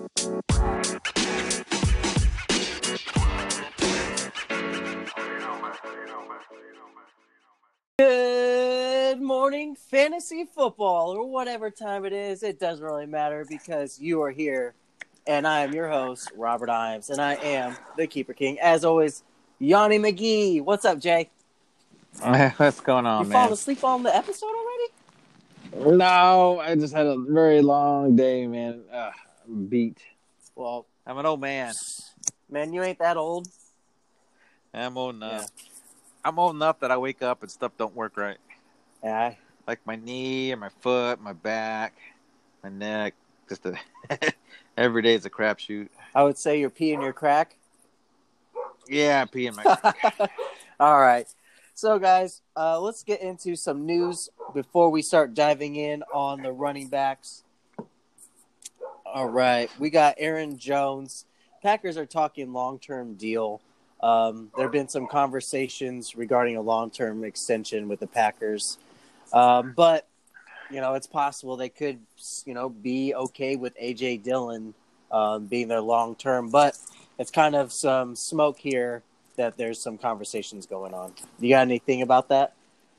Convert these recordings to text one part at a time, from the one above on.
Good morning, fantasy football, or whatever time it is. It doesn't really matter because you are here, and I am your host, Robert Imes, and I am the Keeper King. As always, Yanni McGee. What's up, Jay? What's going on, You falling asleep on the episode already? No, I just had a very long day, man. I'm beat. Well, I'm an old man. Man, you ain't that old. I'm old enough. Yeah. I'm old enough that I wake up and stuff don't work right. Yeah. Like my knee and my foot, my back, my neck. Every day is a crapshoot. I would say you're peeing your crack. Yeah, I pee in my crack. All right. So, guys, let's get into some news before we start diving in on the running backs. All right. We got Aaron Jones. Packers are talking long-term deal. There have been some conversations regarding a long-term extension with the Packers. But, it's possible they could, be okay with A.J. Dillon being their long-term. But it's kind of some smoke here that there's some conversations going on. You got anything about that?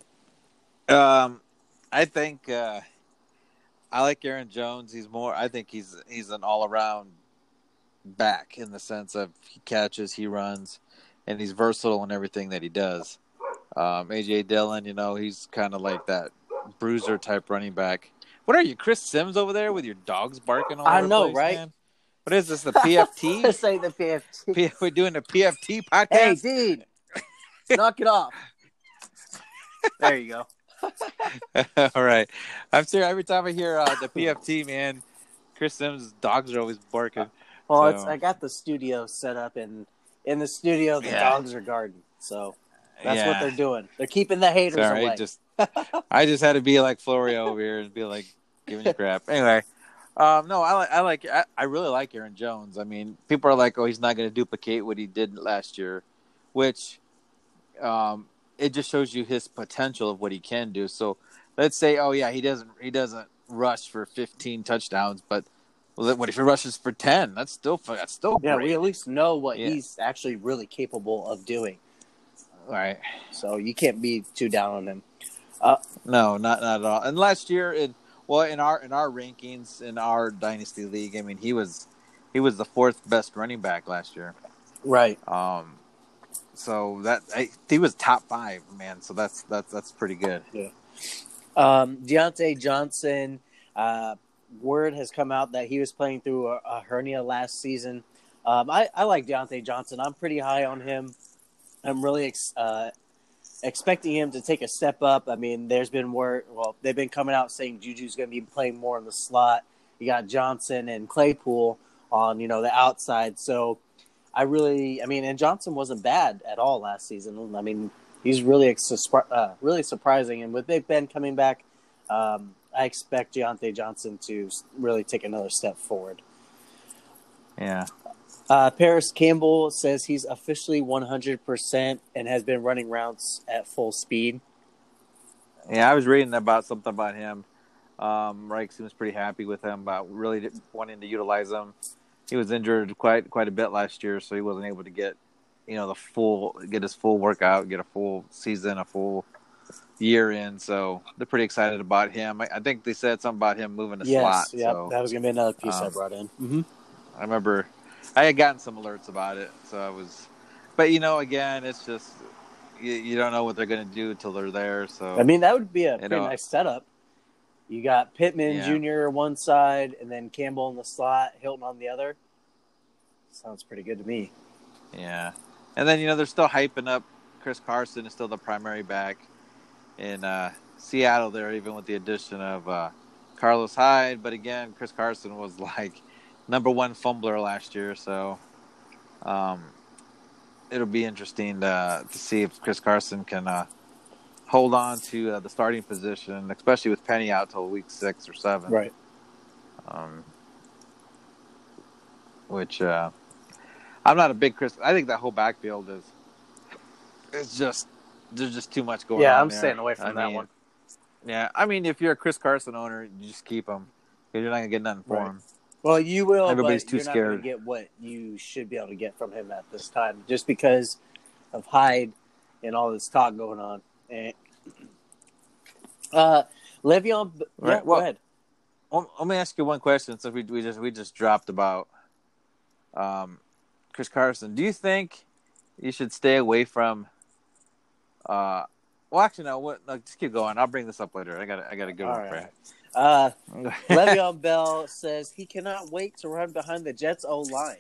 I think I like Aaron Jones. I think he's an all-around back in the sense of he catches, he runs, and he's versatile in everything that he does. A.J. Dillon, he's kind of like that bruiser type running back. What are you, Chris Sims over there with your dogs barking all over the place, right? man? What is this, the PFT? This ain't the PFT. We're doing the PFT podcast? Hey, Dean, knock it off. There you go. All right. I'm serious. Every time I hear the PFT, man, Chris Sims' dogs are always barking. Well, I got the studio set up, and in the studio, the dogs are guarding. So that's what they're doing. They're keeping the haters away. I just had to be like Florio over here and be like giving you crap. Anyway, no, I really like Aaron Jones. I mean, people are like, oh, he's not going to duplicate what he did last year, which it just shows you his potential of what he can do. So let's say, oh yeah, he doesn't rush for 15 touchdowns, but what if he rushes for 10? That's still yeah, great. we at least know what he's actually really capable of doing. Right. So you can't be too down on him. No, not at all. And last year, in our rankings in our dynasty league, I mean, he was the fourth best running back last year. Right. So he was top 5, man. So that's pretty good. Yeah. Deontay Johnson. Word has come out that he was playing through a hernia last season. I like Deontay Johnson. I'm pretty high on him. I'm really expecting him to take a step up. I mean, there's been word. Well, they've been coming out saying Juju's going to be playing more in the slot. You got Johnson and Claypool on the outside. So and Johnson wasn't bad at all last season. I mean, he's really really surprising. And with Big Ben coming back, I expect Deontay Johnson to really take another step forward. Yeah. Paris Campbell says he's officially 100% and has been running routes at full speed. Yeah, I was reading something about him. Reich seems pretty happy with him about really wanting to utilize him. He was injured quite a bit last year, so he wasn't able to get his full workout, get a full season, a full year in. So they're pretty excited about him. I think they said something about him moving to slot. Yeah, so, that was going to be another piece I brought in. Mm-hmm. I remember I had gotten some alerts about it, so I was. But again, it's just you don't know what they're going to do until they're there. So I mean, that would be a pretty nice setup. You got Pittman Jr. one side, and then Campbell in the slot, Hilton on the other. Sounds pretty good to me. Yeah, and then they're still hyping up Chris Carson is still the primary back in Seattle there, even with the addition of Carlos Hyde. But again, Chris Carson was like number 1 fumbler last year, so it'll be interesting to see if Chris Carson can hold on to the starting position, especially with Penny out till week 6 or 7. Right. Which I'm not a big Chris. I think that whole backfield there's just too much going on. Yeah, I'm there. staying away from that one. Yeah, I mean, if you're a Chris Carson owner, you just keep him because you're not gonna get nothing for him. Well, you will, Everybody's but too you're not going to scared. get what you should be able to get from him at this time, just because of Hyde and all this talk going on. And, Le'Veon, yeah, Right. go Well, ahead. let me ask you one question. So we just dropped about Chris Carson. Do you think you should stay away from? Well, actually, no. What? No, just keep going. I'll bring this up later. I got a good All one right, for all right. you. Le'Veon Bell says he cannot wait to run behind the Jets' O-line.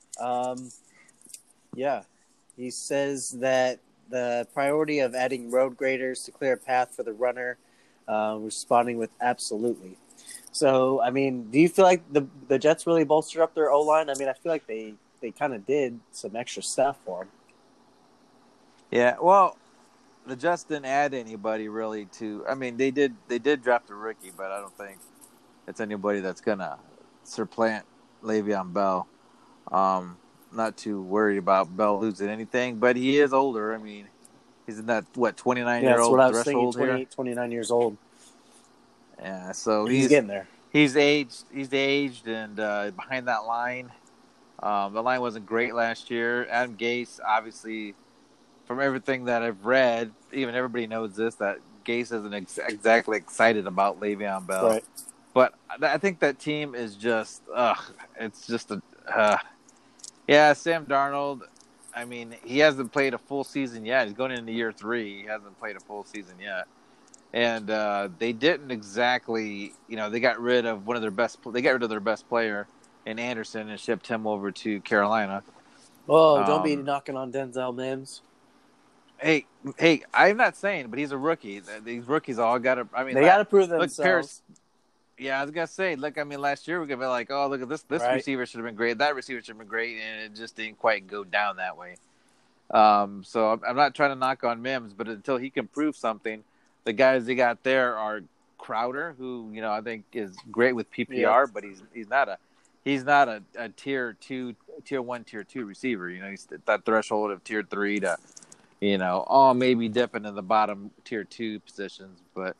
Yeah, he says that the priority of adding road graders to clear a path for the runner, responding with absolutely. So, I mean, do you feel like the Jets really bolstered up their O-line? I mean, I feel like they kind of did some extra stuff for them. Yeah. Well, the Jets didn't add anybody really to. I mean, they did draft a rookie, but I don't think it's anybody that's gonna supplant Le'Veon Bell. Not too worried about Bell losing anything, but he is older. I mean, he's in that 29 Yeah, year that's what old I was thinking, threshold here. 28, 29 years old. Yeah, so He's getting there. he's aged. He's aged, and behind that line, the line wasn't great last year. Adam Gase, obviously, from everything that I've read, even everybody knows this, that Gase isn't exactly excited about Le'Veon Bell. Right. But I think that team is just, it's just yeah, Sam Darnold. I mean, he hasn't played a full season yet. He's going into year 3. He hasn't played a full season yet. And they didn't exactly, they got rid of one of their best. They got rid of their best player in Anderson and shipped him over to Carolina. Oh, don't be knocking on Denzel Mims. Hey, I'm not saying, but he's a rookie. These rookies all got to. I mean, They got to prove look, themselves. Yeah, I was gonna say, look, I mean, last year we could be like, oh, look at this Right. receiver should have been great, that receiver should have been great, and it just didn't quite go down that way. So I'm not trying to knock on Mims, but until he can prove something, the guys they got there are Crowder, who I think is great with PPR, but he's not a tier 2, tier 1, tier 2 receiver. He's at that threshold of tier 3 to maybe dipping in the bottom tier 2 positions, but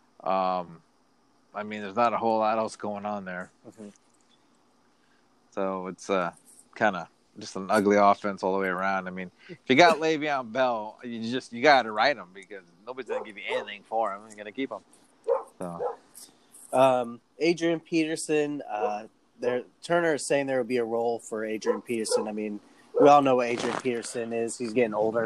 I mean, there's not a whole lot else going on there. Mm-hmm. So it's kind of just an ugly offense all the way around. I mean, if you got Le'Veon Bell, you got to ride him because nobody's going to give you anything for him. You're going to keep him. So, Adrian Peterson, Turner is saying there will be a role for Adrian Peterson. I mean, we all know what Adrian Peterson is. He's getting older.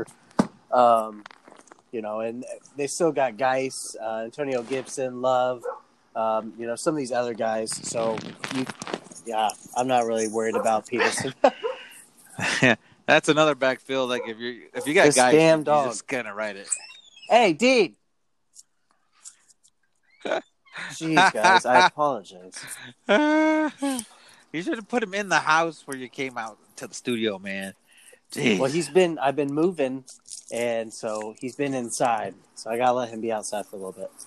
And they still got Geis, Antonio Gibson, Love, some of these other guys. So, I'm not really worried about Peterson. That's another backfield. Like if you got guys, you're just gonna ride it. Hey, Dean. Jeez, guys, I apologize. You should have put him in the house where you came out to the studio, man. Jeez. Well, I've been moving, and so he's been inside. So I gotta let him be outside for a little bit.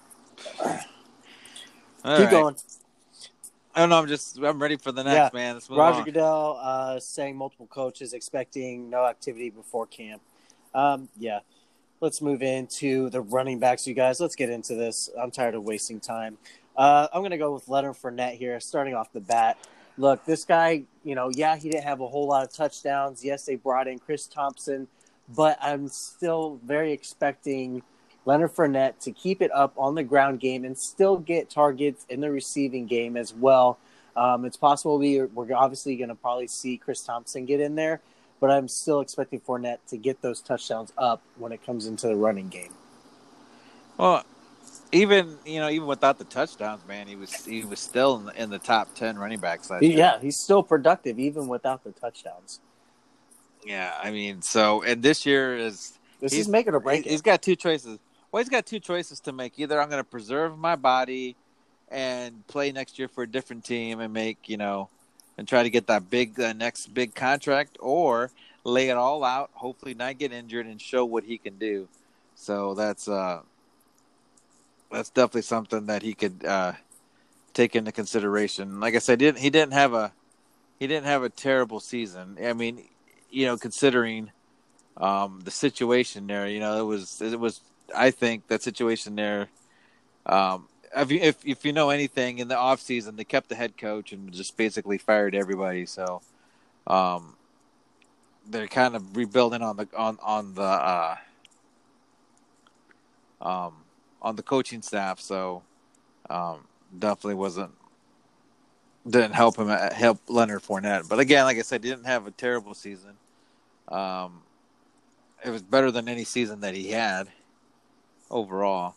Keep going. I don't know. I'm ready for the next, man. Let's move Roger on. Goodell saying multiple coaches expecting no activity before camp. Let's move into the running backs, you guys. Let's get into this. I'm tired of wasting time. I'm going to go with Leonard Fournette here, starting off the bat. Look, this guy, he didn't have a whole lot of touchdowns. Yes, they brought in Chris Thompson, but I'm still very expecting Leonard Fournette to keep it up on the ground game and still get targets in the receiving game as well. It's possible we're obviously going to probably see Chris Thompson get in there, but I'm still expecting Fournette to get those touchdowns up when it comes into the running game. Well, even without the touchdowns, man, he was still in the top 10 running backs last year. Yeah, he's still productive even without the touchdowns. Yeah, I mean, and this year is make it or break it. He's got two choices. Well, he's got two choices to make. Either I'm going to preserve my body and play next year for a different team and make, and try to get that next big contract, or lay it all out, hopefully not get injured and show what he can do. So that's definitely something that he could take into consideration. Like I said, he didn't have a terrible season. I mean, considering the situation there, it was. I think that situation there, if you know anything, in the offseason, they kept the head coach and just basically fired everybody. So um, they're kind of rebuilding um, on the coaching staff. So um, definitely didn't help Leonard Fournette. But again, like I said, he didn't have a terrible season. Um, it was better than any season that he had overall.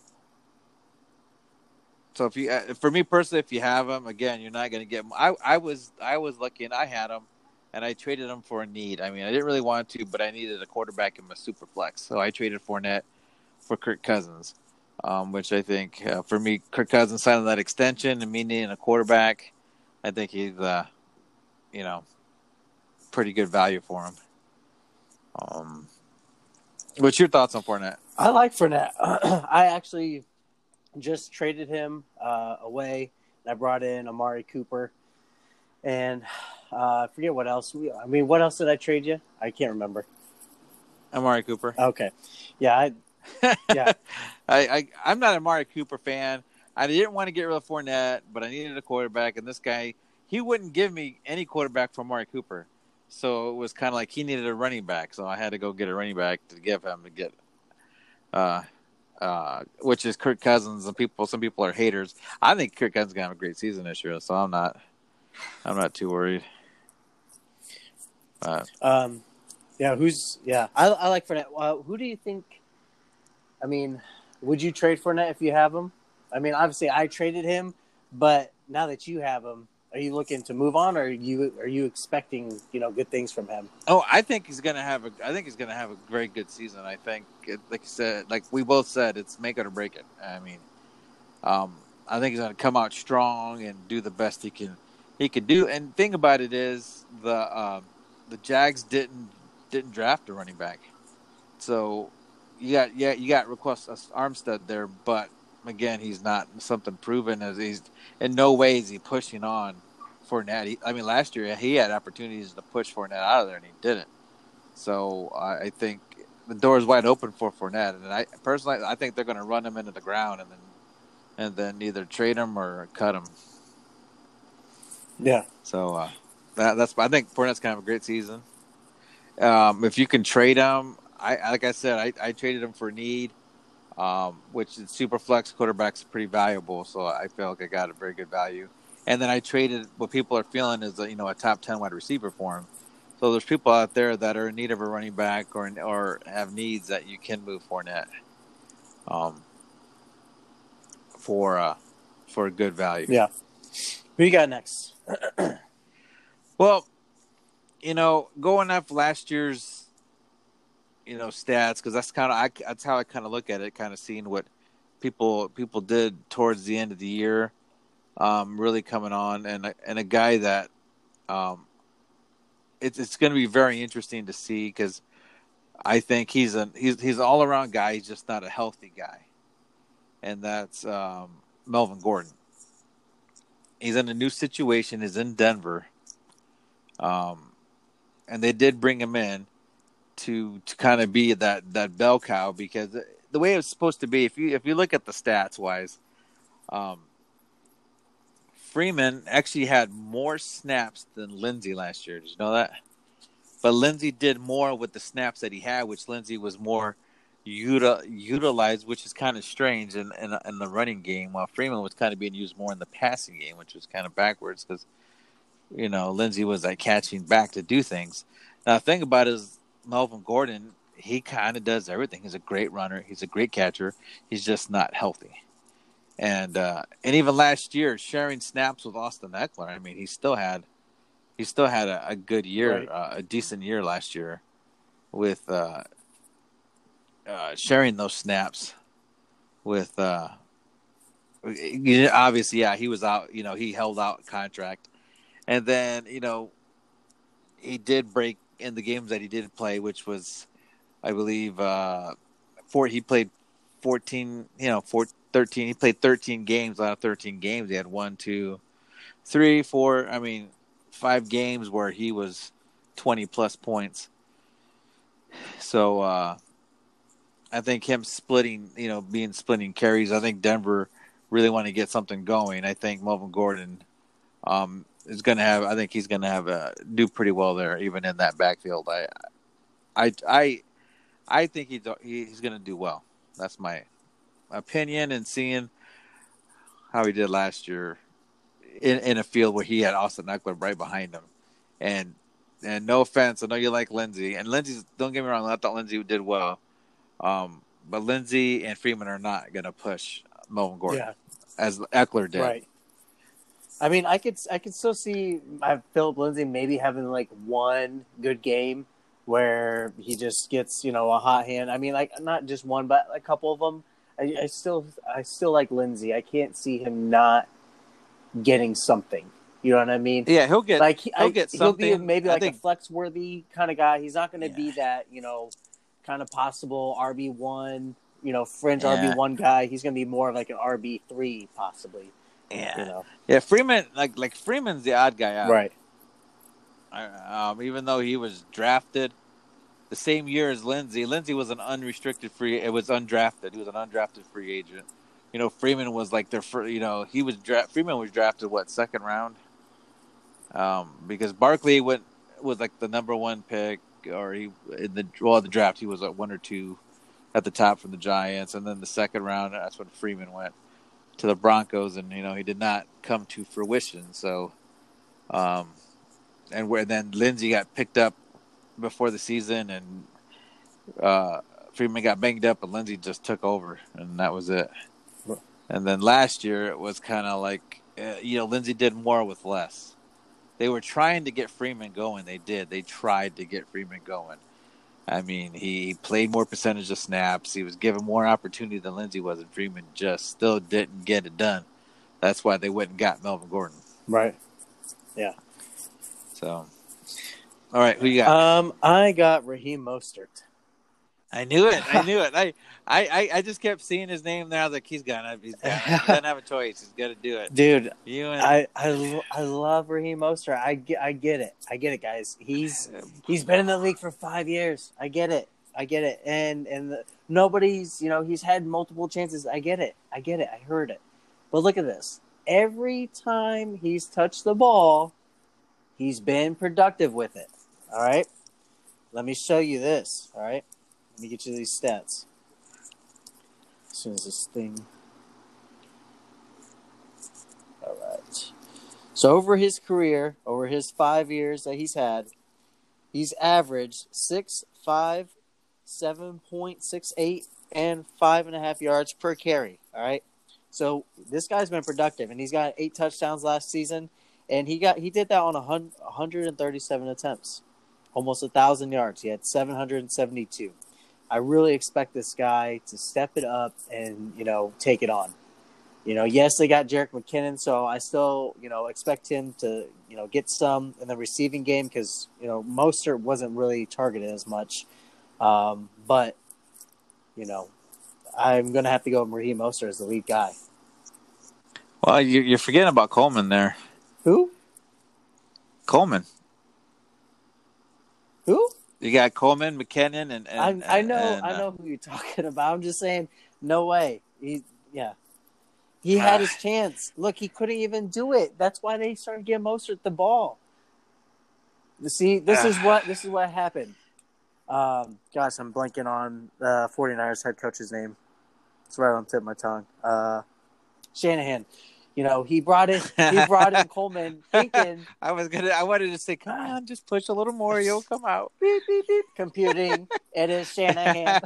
So if you, for me personally, if you have him, again, you're not going to get him. I was lucky and I had him, and I traded him for a need. I mean, I didn't really want to, but I needed a quarterback in my super flex, so I traded Fournette for Kirk Cousins, which I think for me, Kirk Cousins signing that extension and me needing a quarterback, I think he's you know pretty good value for him. Um, what's your thoughts on Fournette? I like Fournette. I actually just traded him away. I brought in Amari Cooper, and I forget what else. What else did I trade you? I can't remember. Amari Cooper. Okay, yeah, yeah. I'm not a Amari Cooper fan. I didn't want to get rid of Fournette, but I needed a quarterback, and this guy, he wouldn't give me any quarterback for Amari Cooper. So it was kind of like he needed a running back, so I had to go get a running back to give him to get, which is Kirk Cousins. And some people are haters. I think Kirk Cousins is gonna have a great season this year, so I'm not too worried. Yeah. I like Fournette. Who do you think? I mean, would you trade Fournette if you have him? I mean, obviously, I traded him, but now that you have him, are you looking to move on, or are you expecting good things from him? Oh, I think he's gonna have a very good season. I think, like you said, like we both said, it's make it or break it. I mean, I think he's gonna come out strong and do the best he could do. And the thing about it is the Jags didn't draft a running back, so you got Request Armstead there, but again, he's not something proven. As he's in no way is he pushing on Fournette. Last year he had opportunities to push Fournette out of there, and he didn't. So I think the door is wide open for Fournette, and I personally think they're going to run him into the ground, and then either trade him or cut him. Yeah. So I think Fournette's kind of a great season. If you can trade him, like I said, I traded him for need. Which is super flex quarterback's pretty valuable, so I feel like I got a very good value. And then I traded what people are feeling is a top 10 wide receiver for him. So there's people out there that are in need of a running back or have needs that you can move Fournette for a good value. Yeah. Who you got next? Well, going off last year's stats, because that's how I kind of look at it, kind of seeing what people did towards the end of the year, really coming on, and a guy that it's going to be very interesting to see, because I think he's an all around guy. He's just not a healthy guy, and that's Melvin Gordon. He's in a new situation. He's in Denver, and they did bring him in to kind of be that bell cow, because the way it's supposed to be, if you look at the stats wise, Freeman actually had more snaps than Lindsey last year. Did you know that? But Lindsey did more with the snaps that he had, which Lindsey was more utilized, which is kind of strange in the running game, while Freeman was kind of being used more in the passing game, which was kind of backwards, because Lindsey was catching back to do things. Now the thing about it is, Melvin Gordon, he kind of does everything. He's a great runner. He's a great catcher. He's just not healthy. And even last year, sharing snaps with Austin Eckler, he still had a good year, right. A decent year last year, with sharing those snaps with. Obviously, yeah, he was out. He held out contract, and then he did break in the games that he did play, which was, I believe, he played 14, 13. He played 13 games. Out of 13 games, he had 1, 2, 3, 4. 5 games where he was 20 plus points. So I think him splitting carries. I think Denver really want to get something going, I think Melvin Gordon is going to have. I think he's going to have do pretty well there, even in that backfield. I, I, I think he's going to do well. That's my opinion. And seeing how he did last year in a field where he had Austin Eckler right behind him, and no offense, I know you like Lindsey, and Lindsey's, don't get me wrong, I thought Lindsey did well, but Lindsey and Freeman are not going to push Melvin Gordon as Eckler did. Right. I mean, I could still see Philip Lindsay maybe having like one good game where he just gets, a hot hand. I mean, like not just one, but a couple of them. I still like Lindsay. I can't see him not getting something. You know what I mean? Yeah, he'll get something. He'll be maybe like a flex worthy kind of guy. He's not going to be that kind of possible RB1, fringe RB1 guy. He's going to be more of like an RB3 possibly. Yeah, yeah. Freeman, like Freeman's the odd guy out, right? Even though he was drafted the same year as Lindsey. Lindsey was an unrestricted free. It was undrafted. He was an undrafted free agent. Freeman was like their first. Freeman was drafted second round? Because Barkley was like the number one pick, or the draft he was like 1 or 2 at the top from the Giants, and then the second round that's when Freeman went to the Broncos, and he did not come to fruition. So, and then Lindsey got picked up before the season, and Freeman got banged up, and Lindsey just took over, and that was it. And then last year it was kind of like Lindsey did more with less. They were trying to get Freeman going. They did. They tried to get Freeman going. I mean, he played more percentage of snaps. He was given more opportunity than Lindsey was, and Freeman just still didn't get it done. That's why they went and got Melvin Gordon. Right. Yeah. So, all right, who you got? I got Raheem Mostert. I knew it. I just kept seeing his name there. I was like, he's gonna have a choice. He's gonna do it, dude. I love Raheem Mostert. I get it, guys. He's been in the league for 5 years. I get it, and nobody's he's had multiple chances. I get it. I heard it, but look at this. Every time he's touched the ball, he's been productive with it. All right, let me show you this. All right. Let me get you these stats. As soon as this thing. All right. So over his career, over his 5 years that he's had, he's averaged 6'5", 7.68, and 5.5 yards per carry. All right. So this guy's been productive, and he's got 8 touchdowns last season, and he did that on 137 attempts, almost 1,000 yards. He had 772. I really expect this guy to step it up and, take it on. Yes, they got Jerick McKinnon, so I still, expect him to, get some in the receiving game because, Mostert wasn't really targeted as much. But, I'm going to have to go with Raheem Mostert as the lead guy. Well, you're forgetting about Coleman there. Who? Coleman. Who? You got Coleman, McKinnon, and I know who you're talking about. I'm just saying, no way. He had his chance. Look, he couldn't even do it. That's why they started getting Mostert the ball. See, this is what happened. Gosh, I'm blanking on the 49ers head coach's name. It's right on the tip of my tongue. Shanahan. He brought in Coleman thinking. I wanted to say, come on, just push a little more, you'll come out. Beep, beep, beep. Computing. It is Shanahan.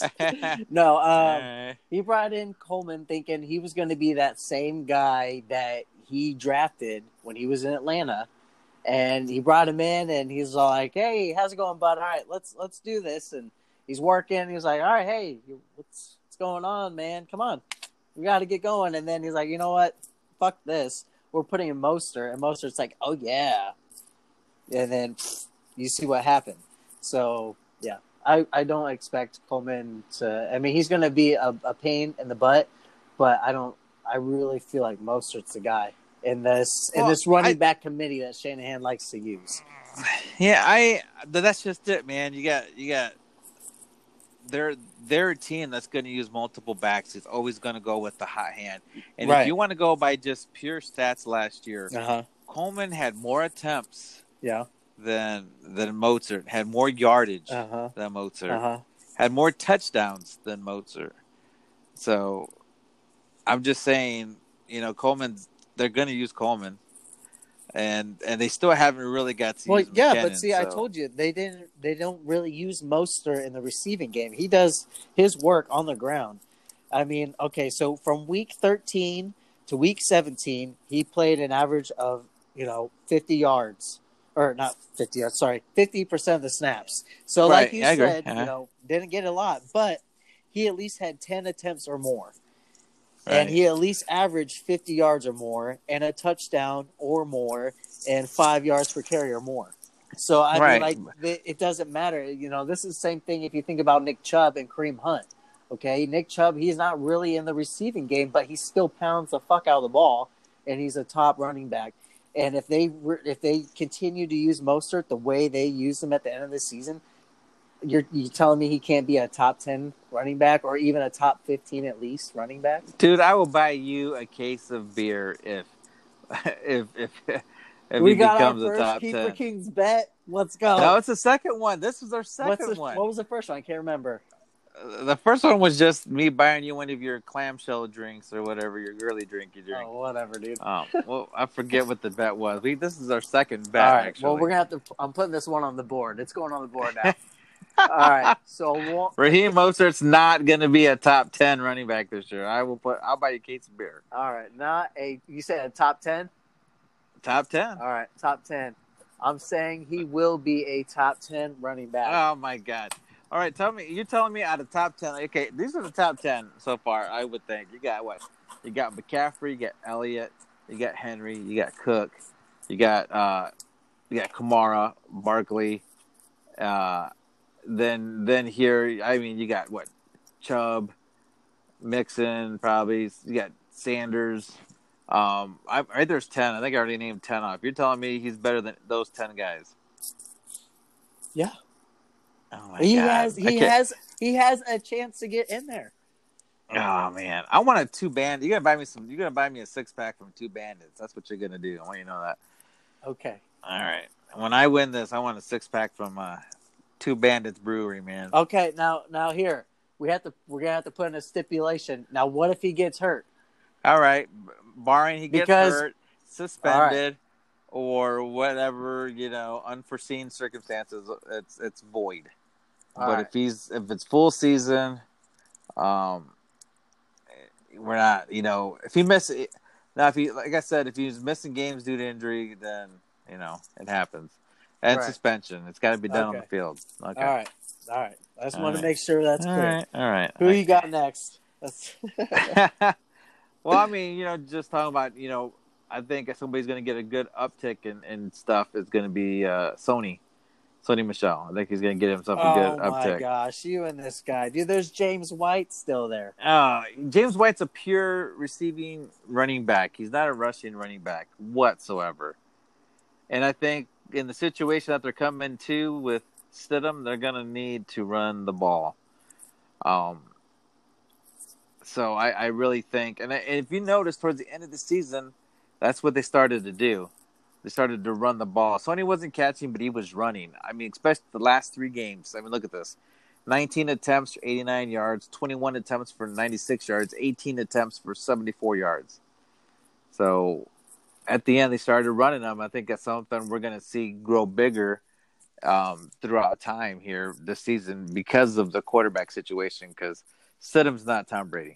No, he brought in Coleman thinking he was going to be that same guy that he drafted when he was in Atlanta. And he brought him in, and he's like, hey, how's it going, bud? All right, let's do this. And he's working. He's like, all right, hey, what's going on, man? Come on. We got to get going. And then he's like, you know what? Fuck this. We're putting in Mostert. And Mostert's like, oh, yeah. And then you see what happened. So, yeah, I don't expect Coleman to – I mean, he's going to be a pain in the butt, but I really feel like Mostert's the guy in this running back committee that Shanahan likes to use. Yeah, that's just it, man. You got they're a team that's going to use multiple backs. It's always going to go with the hot hand. And if Right. you want to go by just pure stats last year, Uh-huh. Coleman had more attempts Yeah. than Mozart, had more yardage Uh-huh. than Mozart, Uh-huh. had more touchdowns than Mozart. So I'm just saying, they're going to use Coleman. And they still haven't really got to Well, use yeah, McKinnon. but see, I told you they don't really use Mostert in the receiving game. He does his work on the ground. I mean, okay, so from week 13 to week 17, he played an average of 50 yards, or not 50 yards. Sorry, 50% of the snaps. So, right, like you I agree. said, Uh-huh. Didn't get a lot, but he at least had 10 attempts or more. Right. And he at least averaged 50 yards or more and a touchdown or more and 5 yards per carry or more. So, I mean, like, it doesn't matter. This is the same thing if you think about Nick Chubb and Kareem Hunt. Okay, Nick Chubb, he's not really in the receiving game, but he still pounds the fuck out of the ball, and he's a top running back. And if they continue to use Mostert the way they used him at the end of the season, you're telling me he can't be a top 10 running back or even a top 15 at least running back? Dude, I will buy you a case of beer if if We he got our becomes a first top Keeper 10. Kings bet. Let's go. No, it's the second one. This is our second one. What was the first one? I can't remember. The first one was just me buying you one of your clamshell drinks or whatever your girly drink you drink. Oh, whatever, dude. Well, I forget what the bet was. This is our second bet. All right. Actually. Well, we're gonna have to. I'm putting this one on the board. It's going on the board now. All right. So Raheem Mostert's not going to be a top 10 running back this year. I'll buy you a case of beer. All right. You said a top 10? Top 10. All right. Top 10. I'm saying he will be a top 10 running back. Oh my God. All right. You're telling me out of top 10. Okay. These are the top 10 so far. I would think you got what? You got McCaffrey, you got Elliott, you got Henry, you got Cook, you got Kamara, Barkley, Then here, I mean, you got what? Chubb, Mixon, probably. You got Sanders. There's 10. I think I already named 10 off. You're telling me he's better than those 10 guys? Yeah. Oh my God. He has a chance to get in there. Oh man, I want a two bandit. You're gonna buy me a 6-pack from Two Bandits. That's what you're gonna do. I want you to know that. Okay. All right. When I win this, I want a 6-pack from Two Bandits Brewery, man. Okay, now here we're gonna have to put in a stipulation. Now, what if he gets hurt? All right, barring he gets hurt, suspended, or whatever, unforeseen circumstances, it's void. But if it's full season, we're not. If he misses now, like I said, if he's missing games due to injury, then it happens. And suspension. It's got to be done on the field. Okay. All right. I just want to make sure that's clear. All right. Who you got next? Well, I mean, just talking about, I think if somebody's going to get a good uptick in stuff, it's going to be Sony Michel. I think he's going to get himself a good uptick. Oh, my gosh. You and this guy. Dude, there's James White still there. James White's a pure receiving running back. He's not a rushing running back whatsoever. And I think in the situation that they're coming to with Stidham, they're going to need to run the ball. So I really think, and if you notice towards the end of the season, that's what they started to do. They started to run the ball. Sony wasn't catching, but he was running. I mean, especially the last 3 games. I mean, look at this. 19 attempts for 89 yards, 21 attempts for 96 yards, 18 attempts for 74 yards. So at the end, they started running them. I think that's something we're going to see grow bigger throughout time here this season because of the quarterback situation, because Stidham's not Tom Brady.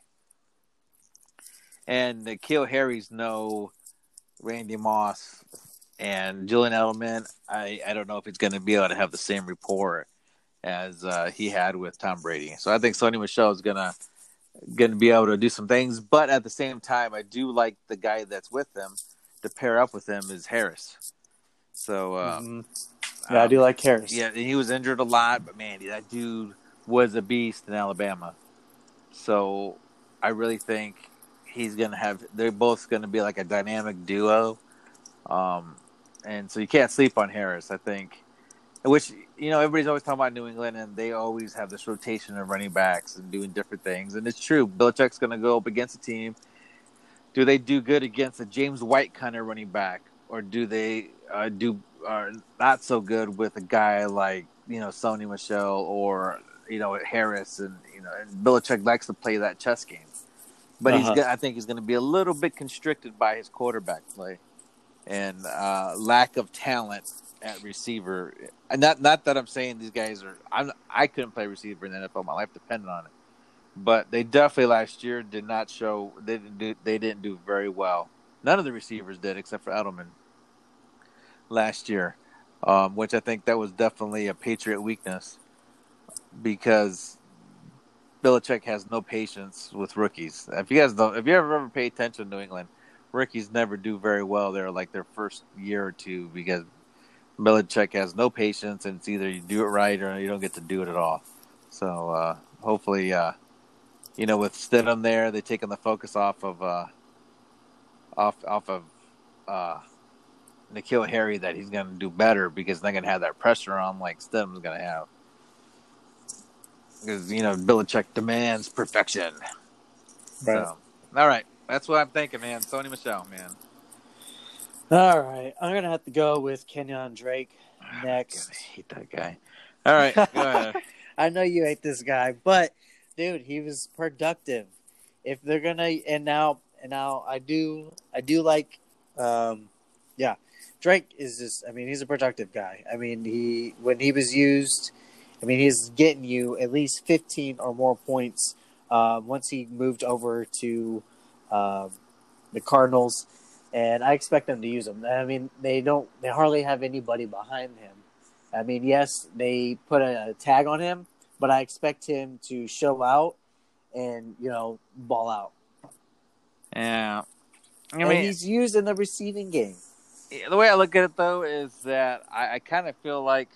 And N'Keal Harry's no Randy Moss. And Julian Edelman, I don't know if he's going to be able to have the same rapport as he had with Tom Brady. So I think Sony Michel is going to be able to do some things. But at the same time, I do like the guy that's with him to pair up with him is Harris. So I do like Harris. Yeah, he was injured a lot, but man, that dude was a beast in Alabama. So I really think they're both going to be like a dynamic duo. And so you can't sleep on Harris. I think which everybody's always talking about New England, and they always have this rotation of running backs and doing different things, and it's true. Belichick's going to go up against a team. Do they do good against a James White kind of running back, or do they do not so good with a guy like Sony Michel or Harris, and and Belichick likes to play that chess game, but I think he's going to be a little bit constricted by his quarterback play and lack of talent at receiver. And not that I'm saying these guys are. I couldn't play receiver in the NFL. My life depended on it. But they definitely last year did not show. They didn't do very well. None of the receivers did except for Edelman last year, which I think that was definitely a Patriot weakness because Belichick has no patience with rookies. If you ever pay attention to New England, rookies never do very well there, like their first year or two, because Belichick has no patience, and it's either you do it right or you don't get to do it at all. So hopefully. With Stidham there, they're taking the focus off of N'Keal Harry, that he's going to do better because they're going to have that pressure on like Stidham's going to have. Because Belichick demands perfection. Right. So, all right, that's what I'm thinking, man. Sony Michel, man. All right, I'm gonna have to go with Kenyon Drake next. I hate that guy. All right, go ahead. I know you hate this guy, but dude, he was productive. If they're gonna and now I do like, Drake is just. I mean, he's a productive guy. I mean, when he was used, I mean, he's getting you at least 15 or more points. Once he moved over to the Cardinals, and I expect them to use him. I mean, they hardly have anybody behind him. I mean, yes, they put a tag on him, but I expect him to show out and, ball out. Yeah. And he's used in the receiving game. The way I look at it, though, is that I kind of feel like,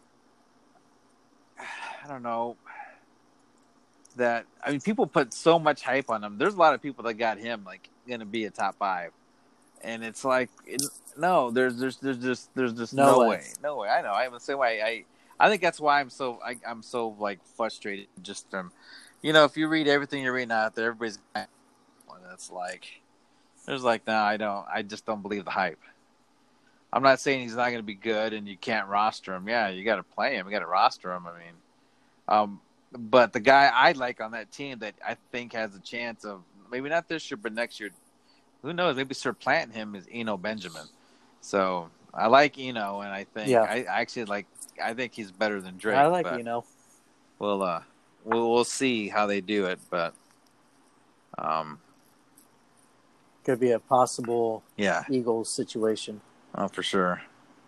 I don't know, that, I mean, people put so much hype on him. There's a lot of people that got him, like, going to be a top 5. And it's like, no, there's just no way. No way. I know. I'm the same way. I think that's why I'm so like frustrated. Just from, if you read everything you're reading out there, everybody's. It's like, there's like, no, I don't. I just don't believe the hype. I'm not saying he's not going to be good and you can't roster him. Yeah, you got to play him. You got to roster him. I mean, but the guy I like on that team that I think has a chance of maybe not this year but next year. Who knows? Maybe supplanting him is Eno Benjamin. So I like Eno, and I think I actually like. I think he's better than Drake. I like Eno. We'll see how they do it, but could be a possible Eagles situation. Oh, for sure.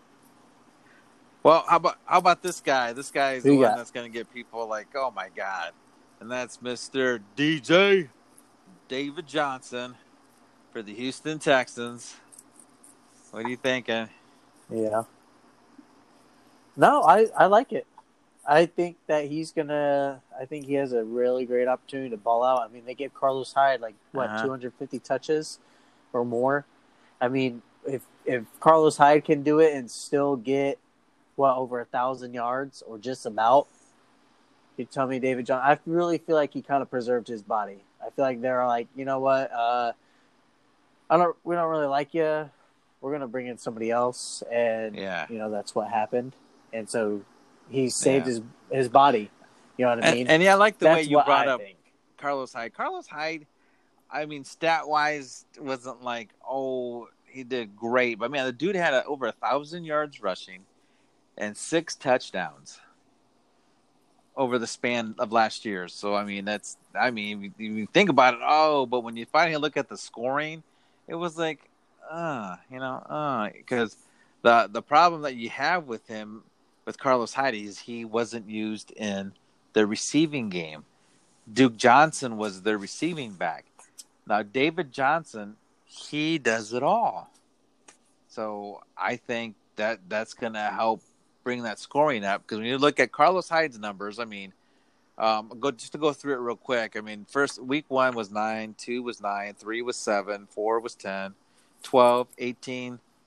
Well, how about this guy? This guy is the one that's going to get people like, oh my god, and that's Mr. DJ David Johnson for the Houston Texans. What are you thinking? Yeah. No, I like it. I think that I think he has a really great opportunity to ball out. I mean, they gave Carlos Hyde 250 touches or more. I mean, if Carlos Hyde can do it and still get over 1,000 yards or just about, you tell me David Johnson. I really feel like he kind of preserved his body. I feel like they're like, you know what? We don't really like you. We're going to bring in somebody else. And, that's what happened. And so he saved his body. You know what I mean? And I like the way you brought up Carlos Hyde. Carlos Hyde, I mean, stat-wise, wasn't like, he did great. But, man, the dude had over 1,000 yards rushing and 6 touchdowns over the span of last year. So, I mean, you think about it, but when you finally look at the scoring, it was like, because the problem that you have with him, with Carlos Hyde, is he wasn't used in the receiving game. Duke Johnson was the receiving back. Now, David Johnson, he does it all. So I think that's going to help bring that scoring up, because when you look at Carlos Hyde's numbers, I mean, to go through it real quick. I mean, first week 1 was 9, 2 was 9, 3 was 7, 4 was 10, 12, 18,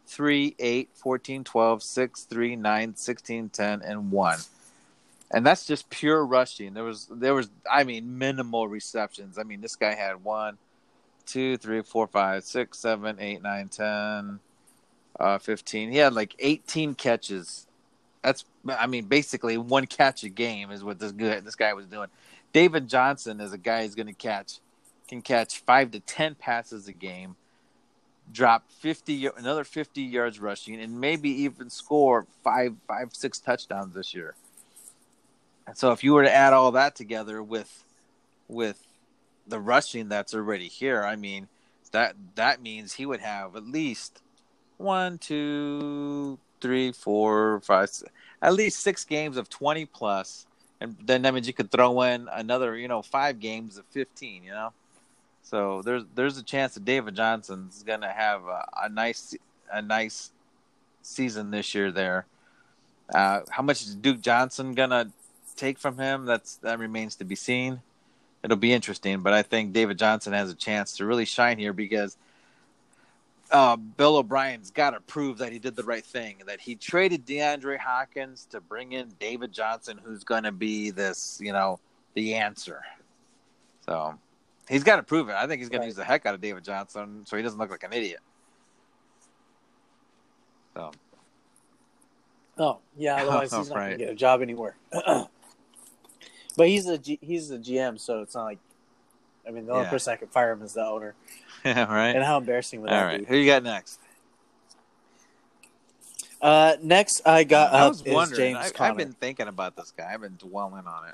3, 8, 14, 12, 6, 3, 9, 16, 10, and 1. And that's just pure rushing. There was minimal receptions. I mean, this guy had 1, 2, 3, 4, 5, 6, 7, 8, 9, 10, 15. He had like 18 catches. Basically one catch a game is what this guy was doing. David Johnson is a guy who's can catch 5 to 10 passes a game, drop another 50 yards rushing, and maybe even score 6 touchdowns this year. And so if you were to add all that together with the rushing that's already here, I mean, that means he would have at least 1, 2, 3, 4, 5, at least 6 games of 20 plus, and then that means you could throw in another 5 games of 15. So there's a chance that David Johnson's gonna have a nice season this year. There, how much is Duke Johnson gonna take from him? That remains to be seen. It'll be interesting, but I think David Johnson has a chance to really shine here because Bill O'Brien's got to prove that he did the right thing, that he traded DeAndre Hopkins to bring in David Johnson, who's going to be this, the answer. So he's got to prove it. I think he's going to use the heck out of David Johnson so he doesn't look like an idiot. So. Oh, yeah, otherwise he's not going to get a job anywhere. But he's the GM, so it's not like, the only person that could fire him is the owner. Yeah, right. And how embarrassing would that be? Who you got next? Next I got is James Conner. I've been thinking about this guy. I've been dwelling on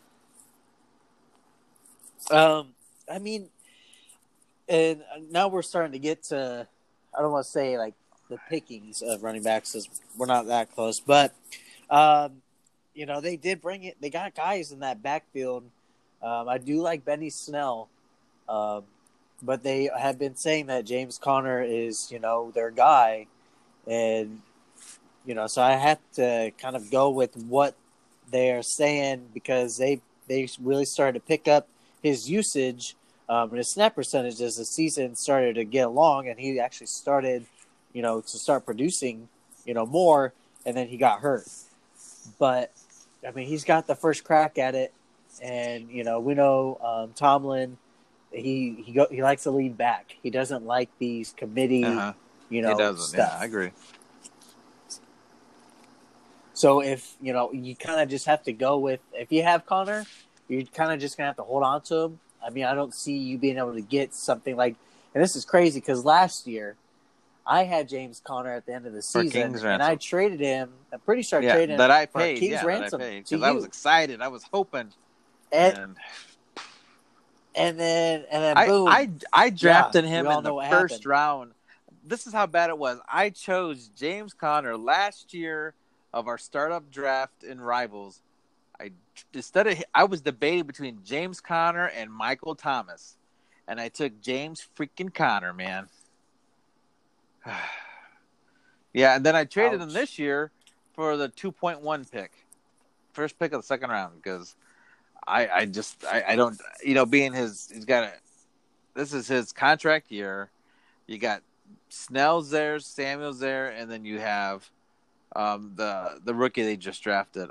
it. And now we're starting to get to, I don't want to say like the pickings of running backs, because we're not that close, but they did bring it. They got guys in that backfield. I do like Benny Snell, but they have been saying that James Conner is, their guy, and so I have to kind of go with what they are saying, because they really started to pick up his usage and his snap percentage as the season started to get along, and he actually started, to start producing, more, and then he got hurt. But he's got the first crack at it, and we know Tomlin. He likes to lean back. He doesn't like these committee, he doesn't. stuff. Yeah, I agree. So if you kind of just have to go with, if you have Conner, you're kind of just gonna have to hold on to him. I don't see you being able to get something like, and this is crazy because last year I had James Conner at the end of the season, and I traded him. I'm pretty sure I traded him that I paid, for King's ransom because I was excited. I was hoping. And then boom. I drafted him in the first round. This is how bad it was. I chose James Conner last year of our startup draft in Rivals. I was debating between James Conner and Michael Thomas, and I took James freaking Conner, man. Yeah, and then I traded him this year for the 2.1 pick, first pick of the second round, because I don't, being this is his contract year. You got Snell's there, Samuel's there, and then you have the rookie they just drafted,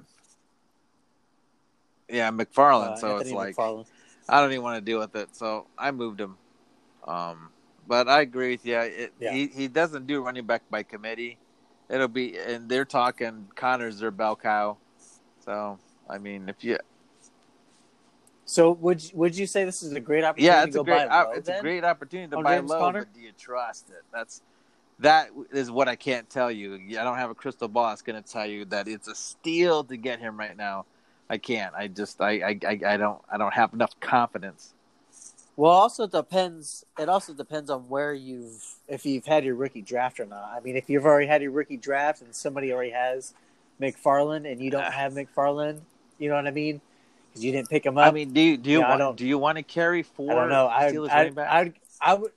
McFarland. So Anthony, it's like McFarland. I don't even want to deal with it, so I moved him. But I agree with you. He doesn't do running back by committee. It'll be, and they're talking Connor's their bell cow. So So would you say this is a great opportunity? Yeah, it's a great opportunity to buy James low, Conner? but do you trust it? That is what I can't tell you. I don't have a crystal ball that's going to tell you that it's a steal to get him right now. I can't. I don't have enough confidence. Well, it also depends on if you've had your rookie draft or not. If you've already had your rookie draft and somebody already has McFarland and you don't have McFarland, you know what I mean? Because you didn't pick him up. Do you want to carry 4? I don't know. Steelers running backs? I would.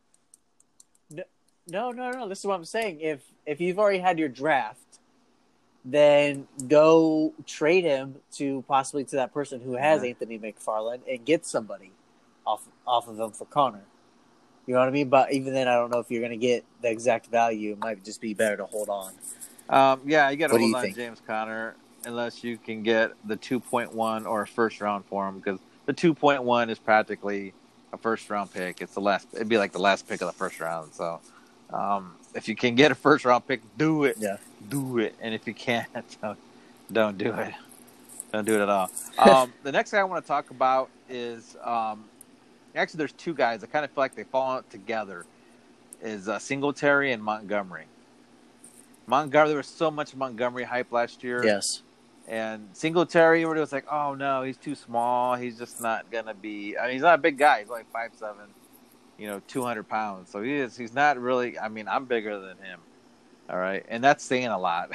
No. This is what I'm saying. If you've already had your draft, then go trade him to that person who has Anthony McFarland and get somebody off of him for Conner. You know what I mean? But even then, I don't know if you're going to get the exact value. It might just be better to hold on. Yeah, you got to What do hold you on think? James Conner unless you can get the 2.1 or a first round for him because the 2.1 is practically a first round pick. It's the last. It'd be like the last pick of the first round. So, if you can get a first round pick, do it, Yeah. do it. And if you can't, don't do it. Don't do it at all. The next thing I want to talk about is actually there's two guys. I kind of feel like they fall out together. Is Singletary and Montgomery. Montgomery, there was so much Montgomery hype last year. Yes. And Singletary, everybody was like, "Oh no, he's too small. He's just not gonna be." I mean, he's not a big guy. He's like 5'7", 200 pounds. So he's not really. I mean, I'm bigger than him. All right, and that's saying a lot.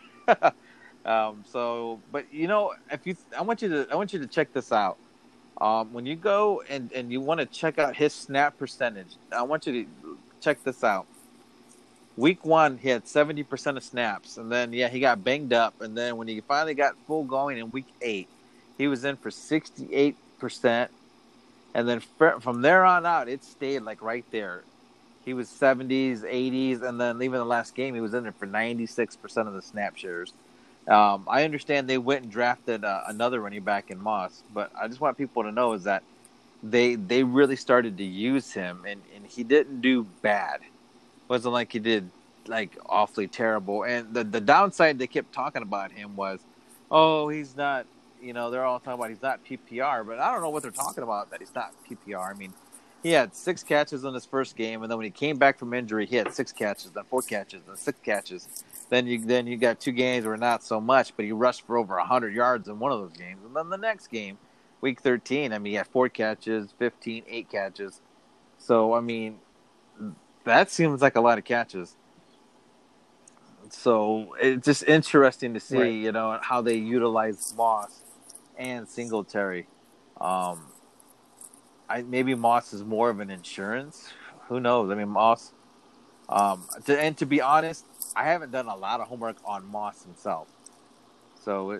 But I want you to check this out. When you go and you want to check out his snap percentage, I want you to check this out. Week 1, he had 70% of snaps, and then he got banged up, and then when he finally got full going in week 8, he was in for 68%, and then from there on out, it stayed like right there. He was 70s, 80s, and then even the last game, he was in there for 96% of the snap shares. I understand they went and drafted another running back in Moss, but I just want people to know is that they really started to use him, and he didn't do bad. Wasn't like he did like awfully terrible. And the downside they kept talking about him was, oh, he's not. They're all talking about he's not PPR, but I don't know what they're talking about that he's not PPR. I mean, he had 6 catches in his first game, and then when he came back from injury, he had 6 catches, then 4 catches, then 6 catches. Then you got 2 games where not so much, but he rushed for over 100 yards in one of those games. And then the next game, week 13, I mean, he had 4 catches, 15, 8 catches. So I mean, that seems like a lot of catches. So it's just interesting to see, Right. how they utilize Moss and Singletary. Um, maybe Moss is more of an insurance. Who knows? I mean, Moss. To be honest, I haven't done a lot of homework on Moss himself. So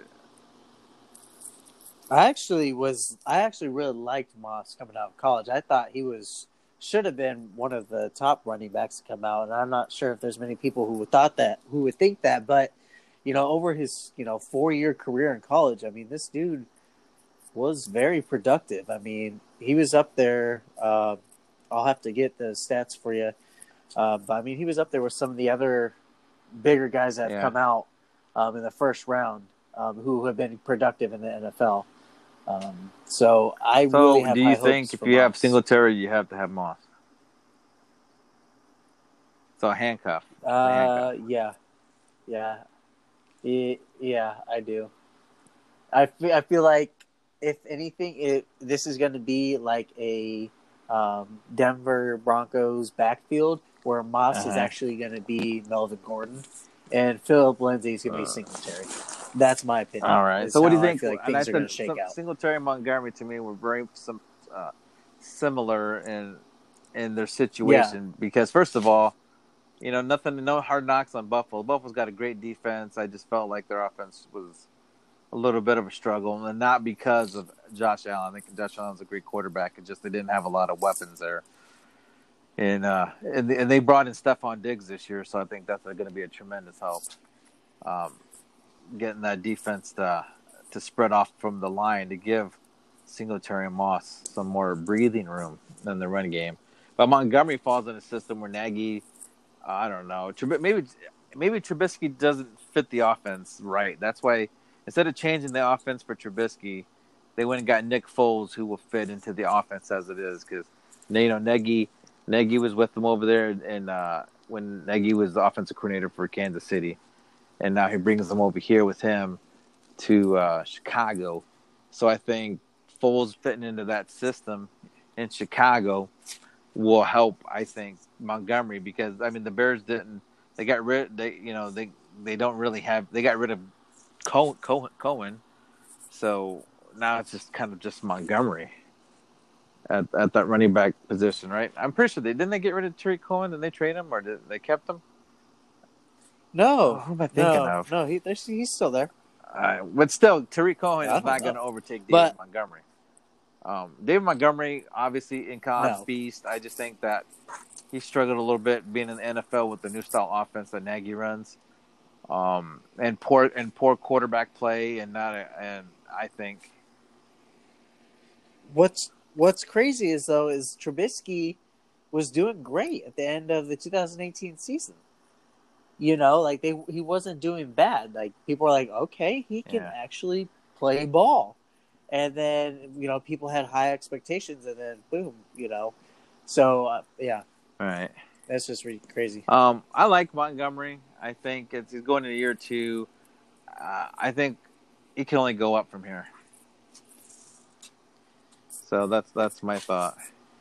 I actually really liked Moss coming out of college. I thought he should have been one of the top running backs to come out, and I'm not sure if there's many people who would think that, but over his 4-year career in college, I mean, this dude was very productive. I mean, he was up there. I'll have to get the stats for you, but I mean, he was up there with some of the other bigger guys that have yeah. come out in the first round who have been productive in the NFL. So I really So have do high you hopes think if for you have Moss. Singletary, you have to have Moss? So a handcuff. It's a handcuff. Yeah, yeah, yeah, I do. I feel like if anything, this is going to be like a Denver Broncos backfield where Moss is Uh-huh. actually going to be Melvin Gordon, and Philip Lindsay is going to be Singletary. That's my opinion. All right. Is So what do you how I think? feel like And I things are going said to shake out. Singletary and Montgomery to me were very similar in their Yeah, situation because first of all, no hard knocks on Buffalo. Buffalo's got a great defense. I just felt like their offense was a little bit of a struggle, and not because of Josh Allen. I think Josh Allen's a great quarterback. It's just they didn't have a lot of weapons there. And they brought in Stephon Diggs this year, so I think that's going to be a tremendous help. Um, Getting that defense to spread off from the line to give Singletary and Moss some more breathing room in the run game. But Montgomery falls in a system where Nagy, I don't know, maybe Trubisky doesn't fit the offense right. That's why instead of changing the offense for Trubisky, they went and got Nick Foles, who will fit into the offense as it is. Because Nagy was with them over there, and when Nagy was the offensive coordinator for Kansas City, and now he brings them over here with him to Chicago. So I think Foles fitting into that system in Chicago will help. I think Montgomery because I mean the Bears didn't. They got rid. They don't really have. They got rid of Cohen. So now it's just kind of just Montgomery at that running back position, right? I'm pretty sure they get rid of Tariq Cohen and they trade him or did they kept him? Oh, no, who am I thinking no, of? no. He's still there. But still, Tariq Cohen I is don't not going know, to overtake David but Montgomery. David Montgomery, obviously in college No. beast. I just think that he struggled a little bit being in the NFL with the new style offense that Nagy runs, and poor quarterback play, and I think What's crazy is Trubisky was doing great at the end of the 2018 season. Like he wasn't doing bad. Like people were like, okay, he can actually play ball. And then, people had high expectations, and then boom, So, yeah. All right. That's just really crazy. I like Montgomery. I think he's going into year 2. I think he can only go up from here. So that's my thought.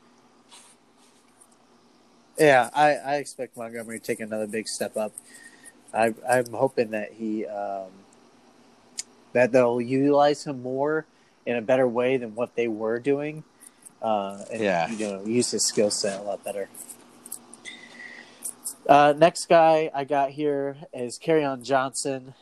Yeah, I expect Montgomery to take another big step up. I'm hoping that that they'll utilize him more in a better way than what they were doing. Use his skill set a lot better. Next guy I got here is Kerryon Johnson.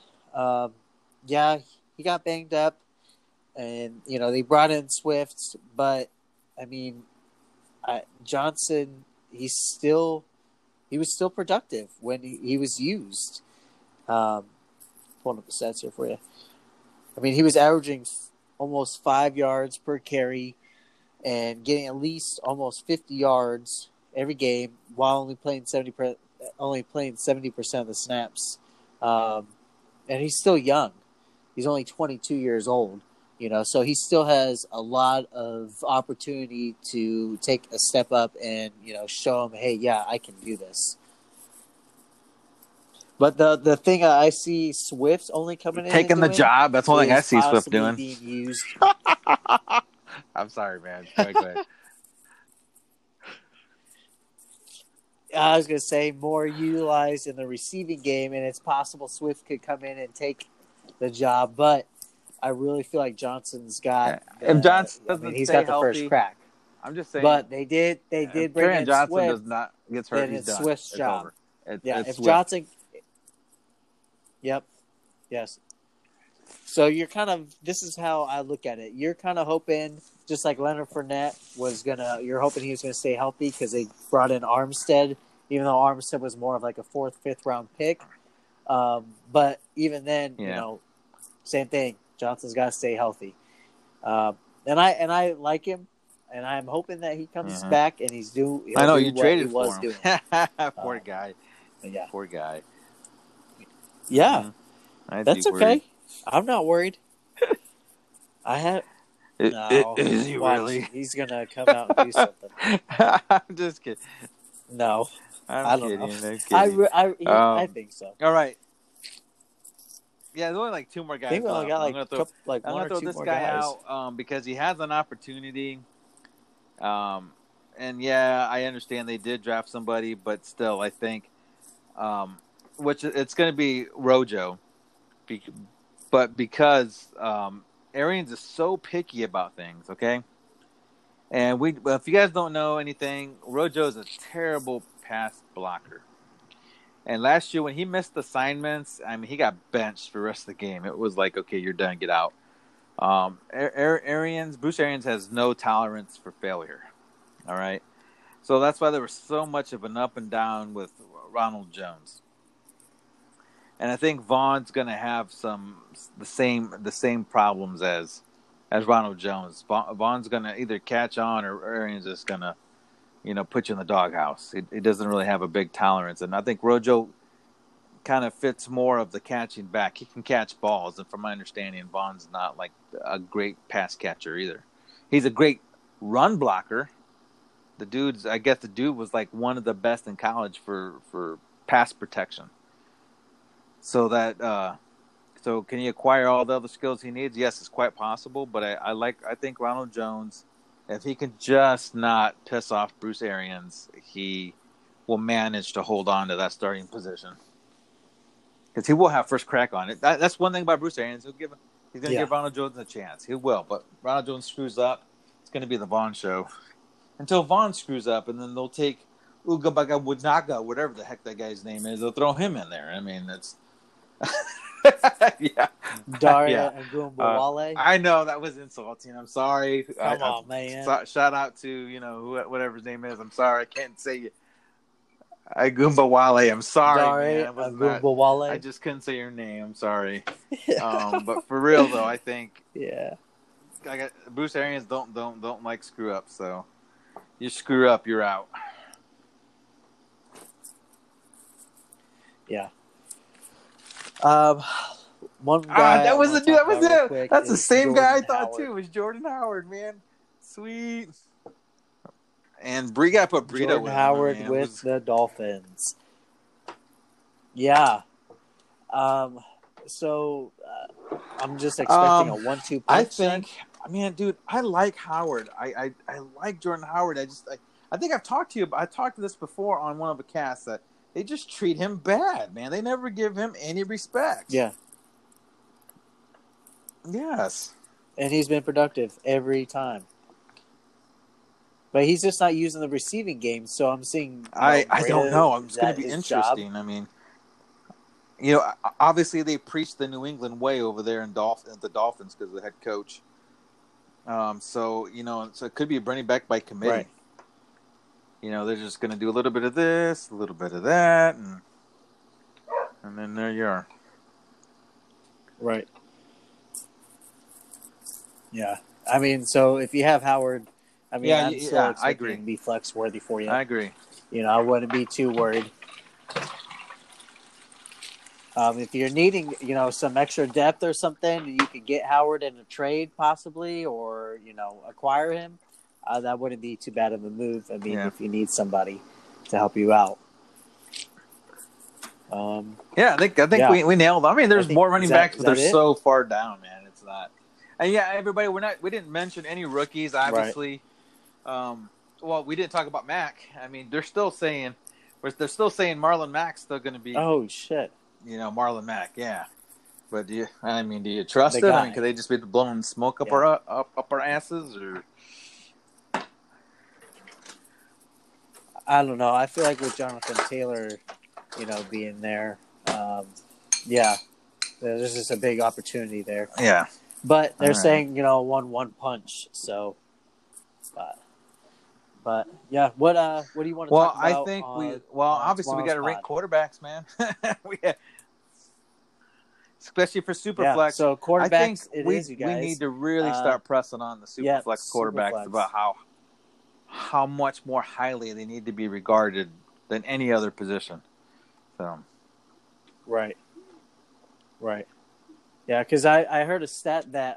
He got banged up, and they brought in Swift, but I mean, Johnson, he was still productive when he was used. Pulling up the stats here for you. I mean, he was averaging almost 5 yards per carry and getting at least almost 50 yards every game while only playing 70% of the snaps. And he's still young. He's only 22 years old, so he still has a lot of opportunity to take a step up and, show him, hey, yeah, I can do this. But the thing I see Swift only coming in taking the job. That's one thing I see Swift doing. Being used. I'm sorry, man. Go ahead. I was going to say more utilized in the receiving game, and it's possible Swift could come in and take the job. But I really feel like Johnson's got. If Johnson doesn't he's stay got the healthy, first crack. I'm just saying. But they did bring in Johnson Swift. Does not gets hurt. Then He's it's done. Swift's it's job. Over. It's Swift. Johnson. Yep. Yes. So you're this is how I look at it. You're kind of hoping, just like Leonard Fournette you're hoping he was going to stay healthy because they brought in Armstead, even though Armstead was more of like a 4th, 5th round pick. But even then, same thing. Johnson's got to stay healthy. And I like him, and I'm hoping that he comes back and he's due. I know you traded for him. Doing. Poor guy. Yeah. Poor guy. Yeah. That's okay. Worried. I'm not worried. Is he really? He's gonna come out and do something. I'm just kidding. No, I don't know. I think so. All right. Yeah, there's only like 2 more guys. I think we only got I'm gonna throw this guy guys. out because he has an opportunity. And yeah, I understand they did draft somebody, but still, I think, which it's going to be Rojo, but because Arians is so picky about things, okay. And if you guys don't know anything, Rojo is a terrible pass blocker. And last year when he missed assignments, I mean, he got benched for the rest of the game. It was like, okay, you're done, get out. Bruce Arians has no tolerance for failure. All right. So that's why there was so much of an up and down with Ronald Jones. And I think Vaughn's going to have the same problems as Ronald Jones. Vaughn's going to either catch on or Arians is going to, put you in the doghouse. He doesn't really have a big tolerance. And I think Rojo kind of fits more of the catching back. He can catch balls. And from my understanding, Vaughn's not like a great pass catcher either. He's a great run blocker. I guess the dude was like one of the best in college for pass protection. So so can he acquire all the other skills he needs? Yes, it's quite possible. But I think Ronald Jones, if he can just not piss off Bruce Arians, he will manage to hold on to that starting position. Because he will have first crack on it. That's one thing about Bruce Arians. He's going to give Ronald Jones a chance. He will. But Ronald Jones screws up, it's going to be the Vaughn show. Until Vaughn screws up, and then they'll take Uga Baga Wudnaga, whatever the heck that guy's name is. They'll throw him in there. I mean, that's... yeah. Daria yeah. Agumbawale. I know that was insulting. I'm sorry. Come on, man. Shout out to whatever his name is. I'm sorry, I can't say it. Agumbawale. I'm sorry, man. Daria It wasn't that. I Agumbawale. just couldn't say your name. I'm sorry. But for real though, I think Yeah. I got Bruce Arians don't like screw up. So you screw up, you're out. Yeah. One guy that was the dude. That was it. That's the same Jordan guy I thought Howard. too. It was Jordan Howard, man. Sweet. And Bree got put Burrito Jordan with Howard him, with the Dolphins. Yeah. So I'm just expecting a 1-2 punch. I think. I mean, dude, I like Howard. I like Jordan Howard. I think I've talked to you. I talked to this before on one of the casts that they just treat him bad, man. They never give him any respect. Yeah. Yes. And he's been productive every time. But he's just not using the receiving game, so I'm seeing. I don't know. It's going to be interesting. I mean, obviously they preach the New England way over there in the Dolphins because of the head coach. So it could be a running back by committee. Right. They're just going to do a little bit of this, a little bit of that, and then there you are. Right. Yeah. I mean, so if you have Howard, I'm still expecting him to be flex worthy for you. I agree. I wouldn't be too worried. If you're needing, some extra depth or something, you could get Howard in a trade possibly, or acquire him. That wouldn't be too bad of a move. I mean, if you need somebody to help you out. I think we nailed it. I mean, there's more running backs, but they're so far down, man. It's not. And everybody, we didn't mention any rookies, obviously. Right. We didn't talk about Mack. I mean, they're still saying Marlon Mack's still going to be. Oh shit. Marlon Mack, yeah. But do you trust it? I mean, could they just be blowing smoke up our asses, or? I don't know. I feel like with Jonathan Taylor, being there, there's just a big opportunity there. Yeah. But they're saying, 1-1 punch. So, but yeah. What do you want to talk about? I think obviously we got to rank quarterbacks, man. Especially for Superflex. Yeah, so quarterbacks, we need to really start pressing on the Superflex quarterbacks about how much more highly they need to be regarded than any other position. So, right. Yeah, because I heard a stat that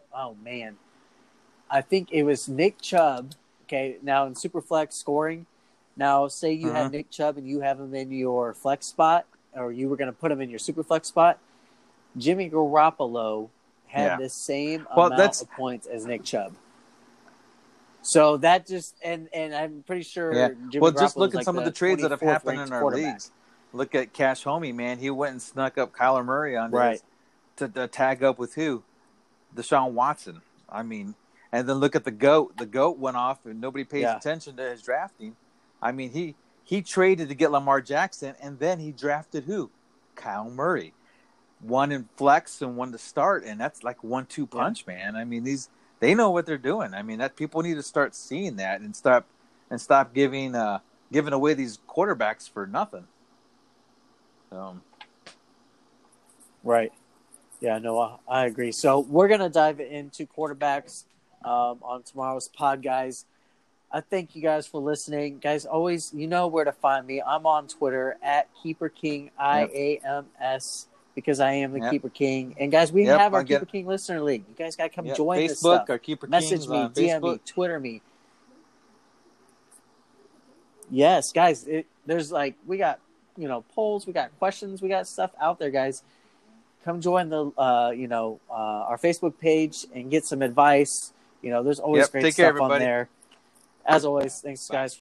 I think it was Nick Chubb. Okay, now in Superflex scoring, now say you have Nick Chubb and you have him in your flex spot, or you were going to put him in your Superflex spot. Jimmy Garoppolo had the same amount of points as Nick Chubb. So that just and I'm pretty sure. Yeah. Jimmy just look at some of the trades that have happened in our leagues. Look at Cash Homie, man. He went and snuck up Kyler Murray on to tag up with who? Deshaun Watson. I mean, and then look at the GOAT. The GOAT went off, and nobody pays attention to his drafting. I mean, he traded to get Lamar Jackson, and then he drafted who? Kyle Murray. One in flex and one to start, and that's like 1-2 punch, man. I mean, they know what they're doing. I mean, that people need to start seeing that and stop giving away these quarterbacks for nothing. Right. Yeah, no, I agree. So we're gonna dive into quarterbacks on tomorrow's pod, guys. I thank you guys for listening, guys. Always, where to find me. I'm on Twitter at Keeper King IAMS. Because I am the Keeper King. And, guys, we have our Keeper King Listener League. You guys got to come join Facebook, this stuff. Our Keeper Message me, DM me, Twitter me. Yes, guys. There's, we got, polls. We got questions. We got stuff out there, guys. Come join the, our Facebook page and get some advice. There's always great stuff on there. As always, thanks, guys.